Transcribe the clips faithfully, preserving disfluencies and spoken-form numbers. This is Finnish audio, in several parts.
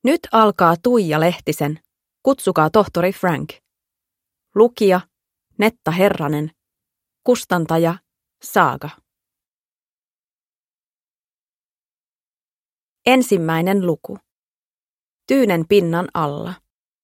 Nyt alkaa Tuija Lehtisen, kutsukaa tohtori Frank. Lukija, Netta Herranen. Kustantaja, Saaga. Ensimmäinen luku. Tyynen pinnan alla.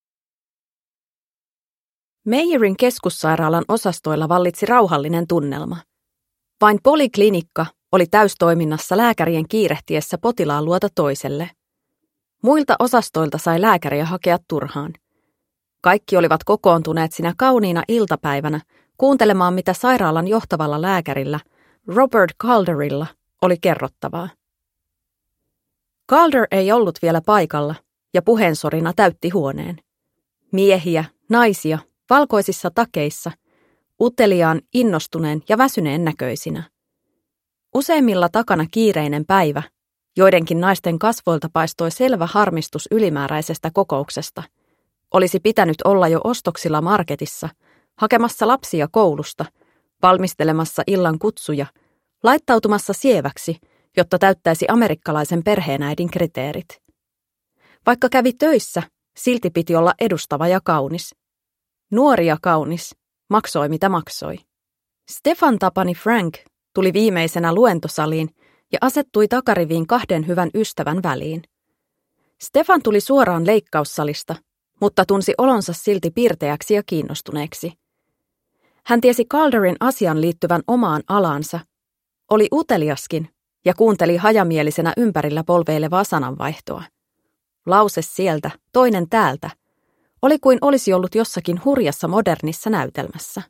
Meyerin keskussairaalan osastoilla vallitsi rauhallinen tunnelma. Vain poliklinikka oli täystoiminnassa lääkärien kiirehtiessä potilaan luota toiselle. Muilta osastoilta sai lääkäriä hakea turhaan. Kaikki olivat kokoontuneet sinä kauniina iltapäivänä kuuntelemaan, mitä sairaalan johtavalla lääkärillä, Robert Calderilla, oli kerrottavaa. Calder ei ollut vielä paikalla, ja puheensorina täytti huoneen. Miehiä, naisia, valkoisissa takeissa, uteliaan, innostuneen ja väsyneen näköisinä. Useimmilla takana kiireinen päivä, joidenkin naisten kasvoilta paistoi selvä harmistus ylimääräisestä kokouksesta. Olisi pitänyt olla jo ostoksilla marketissa, hakemassa lapsia koulusta, valmistelemassa illan kutsuja, laittautumassa sieväksi, jotta täyttäisi amerikkalaisen perheenäidin kriteerit. Vaikka kävi töissä, silti piti olla edustava ja kaunis. Nuori ja kaunis, maksoi mitä maksoi. Stefan tapani Frank tuli viimeisenä luentosaliin ja asettui takariviin kahden hyvän ystävän väliin. Stefan tuli suoraan leikkaussalista, mutta tunsi olonsa silti pirteäksi ja kiinnostuneeksi. Hän tiesi Calderin asian liittyvän omaan alaansa, oli uteliaskin ja kuunteli hajamielisenä ympärillä polveilevaa sananvaihtoa. Lause sieltä, toinen täältä, oli kuin olisi ollut jossakin hurjassa modernissa näytelmässä.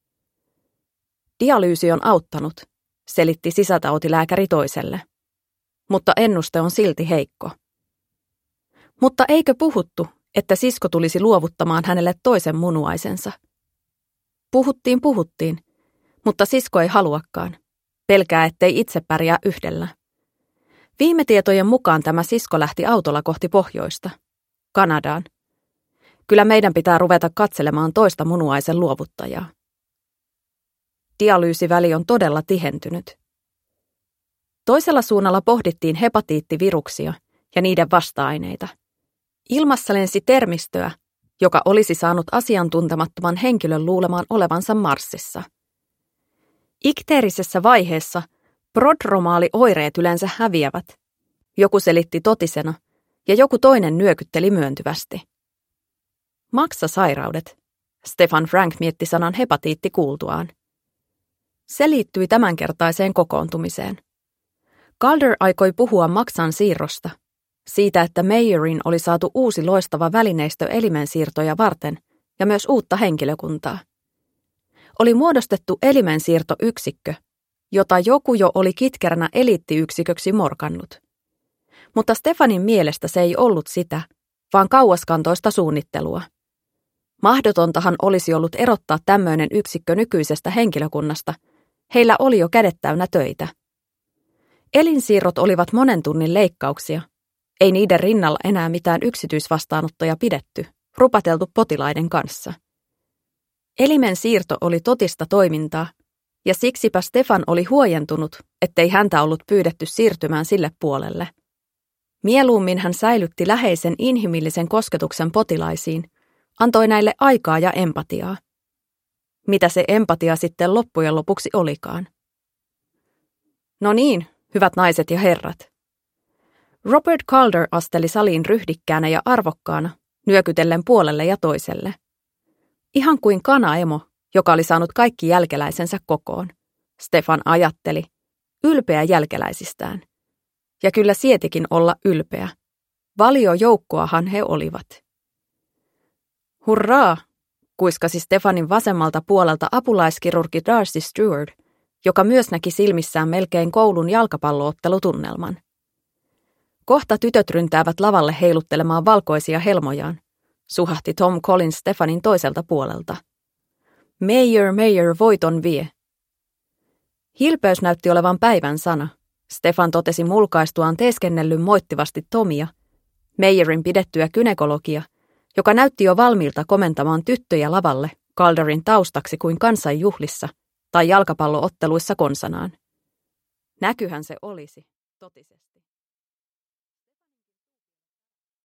Dialyysi on auttanut, selitti sisätautilääkäri toiselle. Mutta ennuste on silti heikko. Mutta eikö puhuttu, että sisko tulisi luovuttamaan hänelle toisen munuaisensa? Puhuttiin, puhuttiin, mutta sisko ei haluakaan. Pelkää, ettei itse pärjää yhdellä. Viime tietojen mukaan tämä sisko lähti autolla kohti pohjoista, Kanadaan. Kyllä meidän pitää ruveta katselemaan toista munuaisen luovuttajaa. Dialyysiväli on todella tihentynyt. Toisella suunnalla pohdittiin hepatiittiviruksia ja niiden vasta-aineita. Ilmassa lensi termistöä, joka olisi saanut asiantuntemattoman henkilön luulemaan olevansa Marsissa. Ikteerisessä vaiheessa prodromaalioireet yleensä häviävät. Joku selitti totisena ja joku toinen nyökytteli myöntyvästi. Maksasairaudet, Stefan Frank mietti sanan hepatiitti kuultuaan. Se liittyi tämänkertaiseen kokoontumiseen. Calder aikoi puhua maksan siirrosta, siitä, että Meyerin oli saatu uusi loistava välineistö elimensiirtoja varten ja myös uutta henkilökuntaa. Oli muodostettu elimensiirtoyksikkö, jota joku jo oli kitkeränä eliittiyksiköksi morkannut. Mutta Stefanin mielestä se ei ollut sitä, vaan kauaskantoista suunnittelua. Mahdotontahan olisi ollut erottaa tämmöinen yksikkö nykyisestä henkilökunnasta. Heillä oli jo kädet täynnä töitä. Elinsiirrot olivat monen tunnin leikkauksia. Ei niiden rinnalla enää mitään yksityisvastaanottoja pidetty, rupateltu potilaiden kanssa. Elimen siirto oli totista toimintaa, ja siksipä Stefan oli huojentunut, ettei häntä ollut pyydetty siirtymään sille puolelle. Mieluummin hän säilytti läheisen inhimillisen kosketuksen potilaisiin, antoi näille aikaa ja empatiaa. Mitä se empatia sitten loppujen lopuksi olikaan? No niin, hyvät naiset ja herrat. Robert Calder asteli saliin ryhdikkäänä ja arvokkaana, nyökytellen puolelle ja toiselle. Ihan kuin kanaemo, joka oli saanut kaikki jälkeläisensä kokoon. Stefan ajatteli, ylpeä jälkeläisistään. Ja kyllä sietikin olla ylpeä. Valiojoukkoahan he olivat. Hurraa, kuiskasi Stefanin vasemmalta puolelta apulaiskirurgi Darcy Stewart, joka myös näki silmissään melkein koulun jalkapalloottelutunnelman. Kohta tytöt ryntäävät lavalle heiluttelemaan valkoisia helmojaan, suhahti Tom Collins Stefanin toiselta puolelta. Meyer, Meyer, voiton vie. Hilpeys näytti olevan päivän sana. Stefan totesi mulkaistuaan teeskennellyn moittivasti Tomia, Meyerin pidettyä gynekologia, joka näytti jo valmiilta komentamaan tyttöjä lavalle Calderin taustaksi kuin kansanjuhlissa tai jalkapallootteluissa konsanaan. Näkyhän se olisi, totisesti.